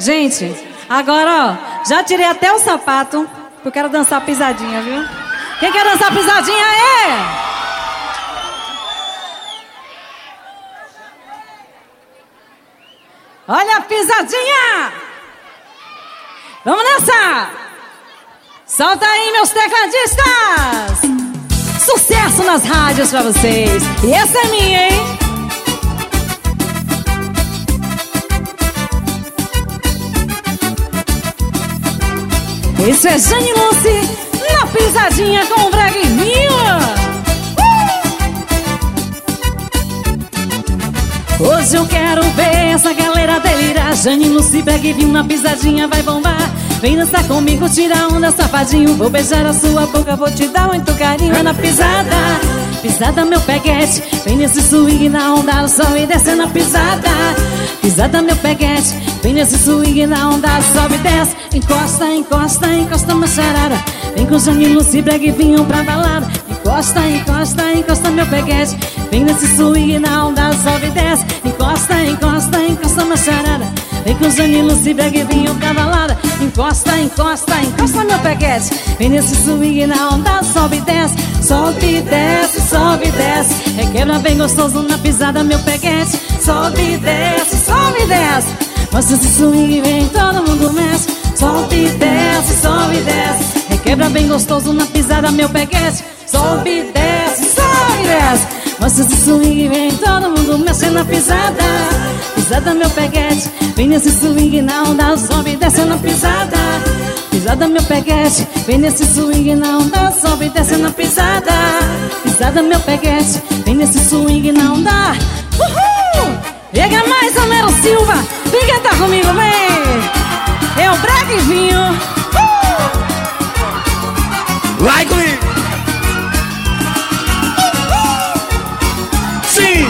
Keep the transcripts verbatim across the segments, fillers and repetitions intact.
Gente, agora, ó, já tirei até o sapato, porque eu quero dançar pisadinha, viu? Quem quer dançar pisadinha aí? Olha a pisadinha! Vamos dançar! Solta aí, meus tecladistas! Sucesso nas rádios pra vocês! E essa é minha, hein? Isso é Jane Lucy na pisadinha com o Braguinho. Uh! Hoje eu quero ver essa galera delirar. Jane Lucy, Braguinho na pisadinha vai bombar. Vem dançar comigo, tira onda, safadinho. Vou beijar a sua boca, vou te dar muito carinho. É na pisada, pisada meu peguete. Vem nesse swing na onda, sobe e desce na pisada. Pisada meu peguete. Vem nesse swing na onda, sobe e desce. Encosta, encosta, encosta uma charada. Vem com Jane Lucy, Braguinho pra balada. Encosta, encosta, encosta meu peguete. Vem nesse swing na onda, sobe e desce. Encosta, encosta, encosta uma charada. Vem com Jane Lucy, Braguinho pra balada. Encosta, encosta, encosta meu peguete. Vem nesse swing na onda, sobe e desce. Sobe e desce, sobe e desce. Requebra bem gostoso na pisada meu peguete. Sobe e desce, sobe e desce. Mostra esse swing, vem todo mundo mexe. Sobe e desce, sobe e desce. Requebra bem gostoso na pisada meu peguete. Sobe e desce, sobe e desce. Mostra esse swing, vem todo mundo mexe na pisada. Pisada meu peguete. Vem nesse swing na onda, sobe e desce na pisada. Pisada meu peguete. Vem nesse swing na onda, sobe e desce na pisada. Pisada meu peguete. Vem nesse swing na onda. Uhul! Pega mais, Homero Silva. Vem cantar comigo, vem. É o Braguinho. Uh! Vai comigo. Sim.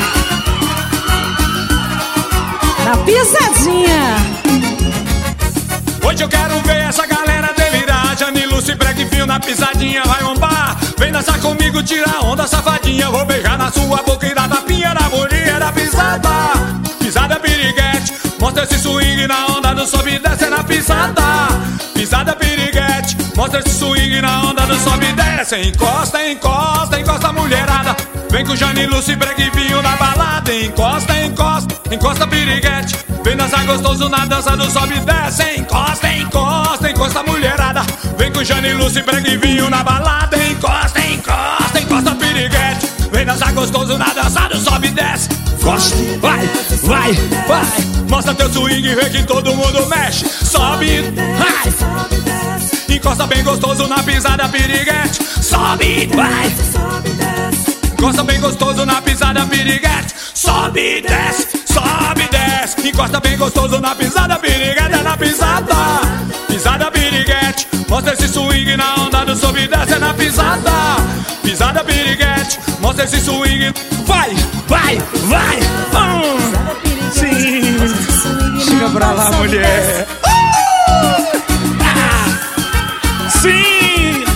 Na pisadinha. Hoje eu quero ver essa galera delirar. Jane Lucy, Braguinho na pisadinha vai bombar. Vem dançar comigo, tira a onda, safadinha. Vou beijar na sua boca e dar tapinha na bolinha da pisada. Pisada piriguete. Mostra esse swing na onda do sobe e desce na pisada. Pisada piriguete. Mostra esse swing na onda do sobe e desce. Encosta, encosta, encosta mulherada. Vem com Jane Lucy, Braguinho na balada. Encosta, encosta, encosta piriguete. Vem dançar gostoso na dança do sobe e desce. Encosta, encosta, encosta mulherada. Vem com Jane Lucy, Braguinho na balada. Encosta, encosta, encosta piriguete. Vem dançar gostoso na dança do sobe e desce. Encosta, vai, vai, vai. Mostra teu swing, vê que todo mundo mexe. Sobe, vai. Encosta bem gostoso na pisada piriguete. Sobe, vai. Encosta bem gostoso na pisada piriguete. Sobe, desce, sobe, desce. Encosta bem gostoso na pisada piriguete. Na pisada, pisada piriguete. Mostra esse swing na onda do sobe e desce na pisada. Pisada piriguete. Mostra esse swing. Vai, vai, vai. Hum. Sim. Chega pra lá, mulher. Uh! Ah. Sim.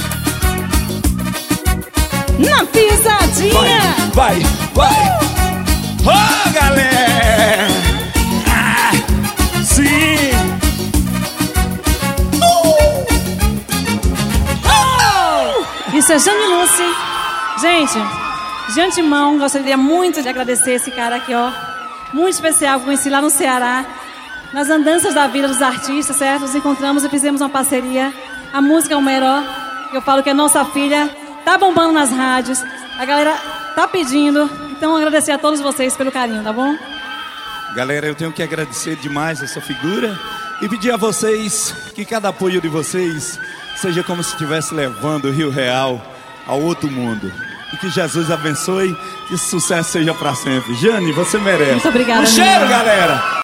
Na pisadinha. Vai, vai, vai. Ô, oh, galera. Ah. Sim. Uh. Oh. Isso é Jane Lucy. Gente, de antemão, gostaria muito de agradecer esse cara aqui, ó. Muito especial, conheci lá no Ceará. Nas andanças da vida dos artistas, certo? Nos encontramos e fizemos uma parceria. A música é o melhor. Eu falo que é nossa filha. Tá bombando nas rádios. A galera tá pedindo. Então, agradecer a todos vocês pelo carinho, tá bom? Galera, eu tenho que agradecer demais essa figura e pedir a vocês que cada apoio de vocês seja como se estivesse levando o Rio Real ao outro mundo. E que Jesus abençoe, que esse sucesso seja para sempre. Jane, você merece. Muito obrigada. Um cheiro, galera!